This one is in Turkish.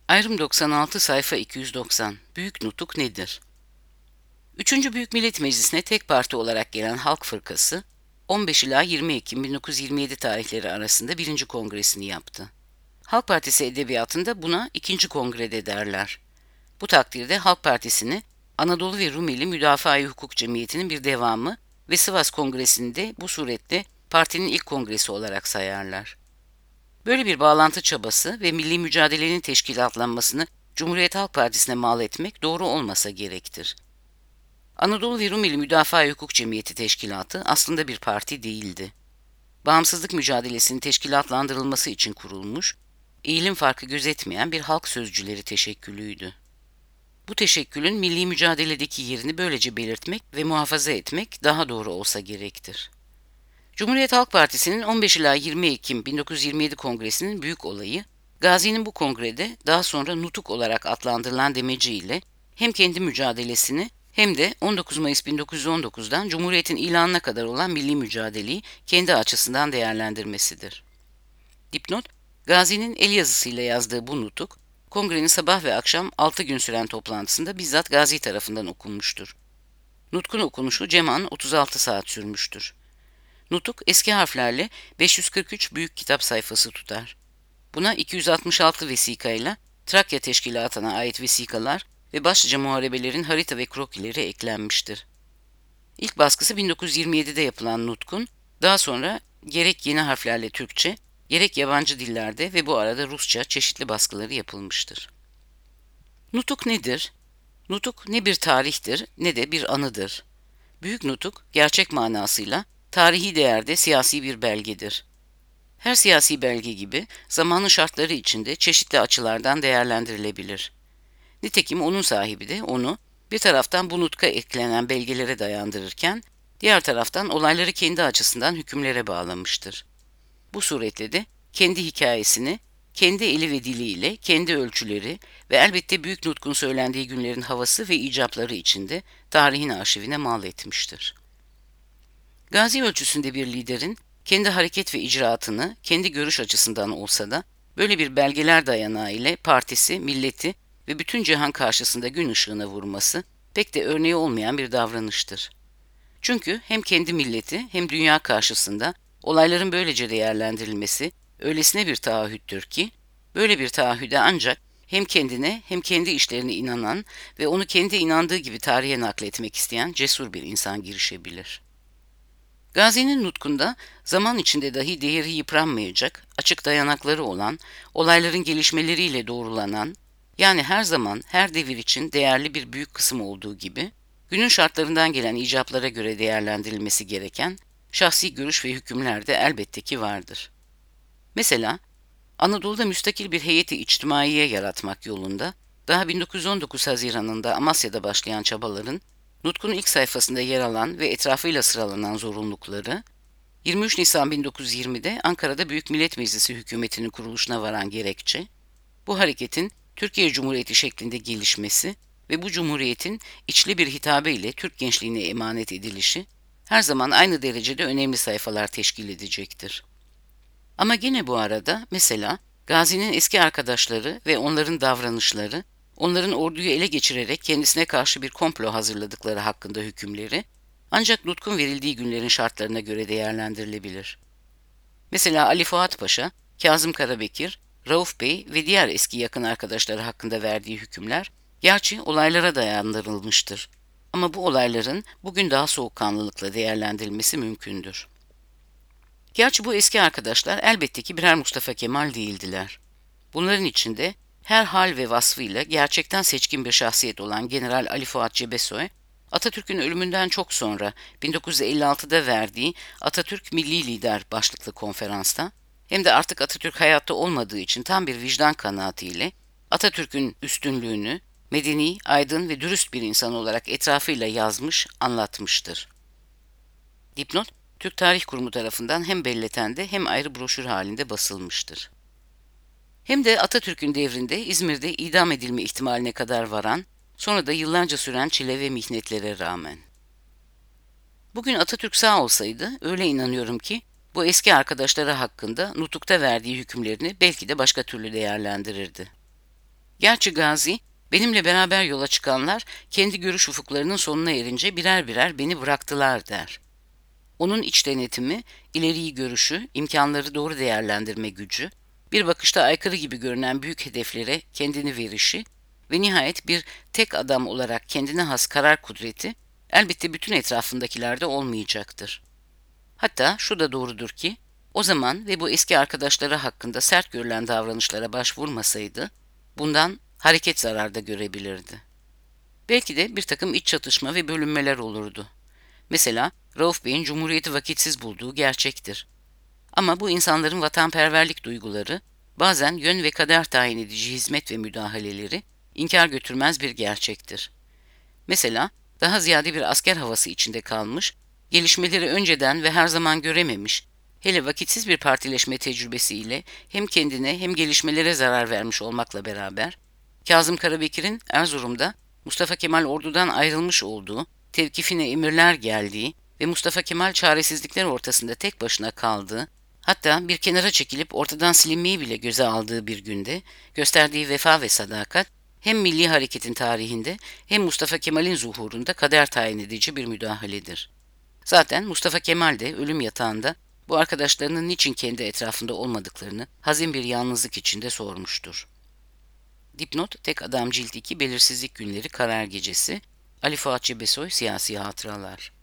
Ayrım 96 sayfa 290. Büyük Nutuk nedir? 3. Büyük Millet Meclisi'ne tek parti olarak gelen Halk Fırkası, 15 ila 20 Ekim 1927 tarihleri arasında 1. Kongresini yaptı. Halk Partisi edebiyatında buna 2. Kongrede derler. Bu takdirde Halk Partisi'ni Anadolu ve Rumeli Müdafaa-i Hukuk Cemiyeti'nin bir devamı ve Sivas Kongresi'ni de bu suretle partinin ilk kongresi olarak sayarlar. Böyle bir bağlantı çabası ve milli mücadelenin teşkilatlanmasını Cumhuriyet Halk Partisi'ne mal etmek doğru olmasa gerektir. Anadolu ve Rumeli Müdafaa-i Hukuk Cemiyeti Teşkilatı aslında bir parti değildi. Bağımsızlık mücadelesinin teşkilatlandırılması için kurulmuş, eğilim farkı gözetmeyen bir halk sözcüleri teşekkülüydü. Bu teşekkülün milli mücadeledeki yerini böylece belirtmek ve muhafaza etmek daha doğru olsa gerektir. Cumhuriyet Halk Partisi'nin 15 ila 20 Ekim 1927 Kongresi'nin büyük olayı, Gazi'nin bu kongrede daha sonra Nutuk olarak adlandırılan demeciyle hem kendi mücadelesini hem de 19 Mayıs 1919'dan Cumhuriyet'in ilanına kadar olan milli mücadeleyi kendi açısından değerlendirmesidir. Dipnot, Gazi'nin el yazısıyla yazdığı bu nutuk, kongrenin sabah ve akşam 6 gün süren toplantısında bizzat Gazi tarafından okunmuştur. Nutkun okunuşu ceman 36 saat sürmüştür. Nutuk eski harflerle 543 büyük kitap sayfası tutar. Buna 266 vesikayla Trakya Teşkilatı'na ait vesikalar ve başlıca muharebelerin harita ve krokileri eklenmiştir. İlk baskısı 1927'de yapılan Nutkun, daha sonra gerek yeni harflerle Türkçe, gerek yabancı dillerde ve bu arada Rusça çeşitli baskıları yapılmıştır. Nutuk nedir? Nutuk ne bir tarihtir ne de bir anıdır. Büyük Nutuk, gerçek manasıyla tarihi değerde siyasi bir belgedir. Her siyasi belge gibi zamanın şartları içinde çeşitli açılardan değerlendirilebilir. Nitekim onun sahibi de onu bir taraftan bu nutka eklenen belgelere dayandırırken, diğer taraftan olayları kendi açısından hükümlere bağlamıştır. Bu suretle de kendi hikayesini, kendi eli ve diliyle, kendi ölçüleri ve elbette Büyük Nutk'un söylendiği günlerin havası ve icapları içinde tarihin arşivine mal etmiştir. Gazi ölçüsünde bir liderin kendi hareket ve icraatını kendi görüş açısından olsa da böyle bir belgeler dayanağı ile partisi, milleti ve bütün cihan karşısında gün ışığına vurması pek de örneği olmayan bir davranıştır. Çünkü hem kendi milleti hem dünya karşısında olayların böylece değerlendirilmesi öylesine bir taahhüttür ki, böyle bir taahhüde ancak hem kendine hem kendi işlerine inanan ve onu kendi inandığı gibi tarihe nakletmek isteyen cesur bir insan girişebilir. Gazi'nin nutkunda zaman içinde dahi değeri yıpranmayacak, açık dayanakları olan, olayların gelişmeleriyle doğrulanan, yani her zaman, her devir için değerli bir büyük kısım olduğu gibi, günün şartlarından gelen icaplara göre değerlendirilmesi gereken şahsi görüş ve hükümler de elbette ki vardır. Mesela, Anadolu'da müstakil bir heyeti içtimaiye yaratmak yolunda, daha 1919 Haziran'ında Amasya'da başlayan çabaların, Nutk'un ilk sayfasında yer alan ve etrafıyla sıralanan zorunlulukları, 23 Nisan 1920'de Ankara'da Büyük Millet Meclisi hükümetinin kuruluşuna varan gerekçe, bu hareketin Türkiye Cumhuriyeti şeklinde gelişmesi ve bu cumhuriyetin içli bir hitabe ile Türk gençliğine emanet edilişi, her zaman aynı derecede önemli sayfalar teşkil edecektir. Ama yine bu arada mesela Gazi'nin eski arkadaşları ve onların davranışları, onların orduyu ele geçirerek kendisine karşı bir komplo hazırladıkları hakkında hükümleri, ancak Nutk'un verildiği günlerin şartlarına göre değerlendirilebilir. Mesela Ali Fuat Paşa, Kazım Karabekir, Rauf Bey ve diğer eski yakın arkadaşları hakkında verdiği hükümler, gerçi olaylara dayandırılmıştır. Ama bu olayların bugün daha soğukkanlılıkla değerlendirilmesi mümkündür. Gerçi bu eski arkadaşlar elbette ki birer Mustafa Kemal değildiler. Bunların içinde her hal ve vasfıyla gerçekten seçkin bir şahsiyet olan General Ali Fuat Cebesoy, Atatürk'ün ölümünden çok sonra 1956'da verdiği Atatürk Milli Lider başlıklı konferansta, hem de artık Atatürk hayatta olmadığı için tam bir vicdan kanaatiyle Atatürk'ün üstünlüğünü medeni, aydın ve dürüst bir insan olarak etrafıyla yazmış, anlatmıştır. Dipnot, Türk Tarih Kurumu tarafından hem belletende hem ayrı broşür halinde basılmıştır. Hem de Atatürk'ün devrinde İzmir'de idam edilme ihtimaline kadar varan, sonra da yıllarca süren çile ve mihnetlere rağmen. Bugün Atatürk sağ olsaydı, öyle inanıyorum ki, bu eski arkadaşları hakkında Nutuk'ta verdiği hükümlerini belki de başka türlü değerlendirirdi. Gerçi Gazi, benimle beraber yola çıkanlar kendi görüş ufuklarının sonuna erince birer birer beni bıraktılar der. Onun iç denetimi, ileriyi görüşü, imkanları doğru değerlendirme gücü, bir bakışta aykırı gibi görünen büyük hedeflere kendini verişi ve nihayet bir tek adam olarak kendine has karar kudreti elbette bütün etrafındakilerde olmayacaktır. Hatta şu da doğrudur ki, o zaman ve bu eski arkadaşları hakkında sert görülen davranışlara başvurmasaydı, bundan hareket zararda görebilirdi. Belki de bir takım iç çatışma ve bölünmeler olurdu. Mesela Rauf Bey'in Cumhuriyeti vakitsiz bulduğu gerçektir. Ama bu insanların vatanperverlik duyguları, bazen yön ve kader tayin edici hizmet ve müdahaleleri inkar götürmez bir gerçektir. Mesela daha ziyade bir asker havası içinde kalmış, gelişmeleri önceden ve her zaman görememiş, hele vakitsiz bir partileşme tecrübesiyle hem kendine hem gelişmelere zarar vermiş olmakla beraber, Kazım Karabekir'in Erzurum'da Mustafa Kemal ordudan ayrılmış olduğu, tevkifine emirler geldiği ve Mustafa Kemal çaresizlikler ortasında tek başına kaldığı, hatta bir kenara çekilip ortadan silinmeyi bile göze aldığı bir günde gösterdiği vefa ve sadakat, hem milli hareketin tarihinde hem Mustafa Kemal'in zuhurunda kader tayin edici bir müdahaledir. Zaten Mustafa Kemal de ölüm yatağında bu arkadaşlarının niçin kendi etrafında olmadıklarını hazin bir yalnızlık içinde sormuştur. Dipnot Tek Adam Cilt 2 Belirsizlik Günleri Karar Gecesi Ali Fuat Cebesoy Siyasi Hatıralar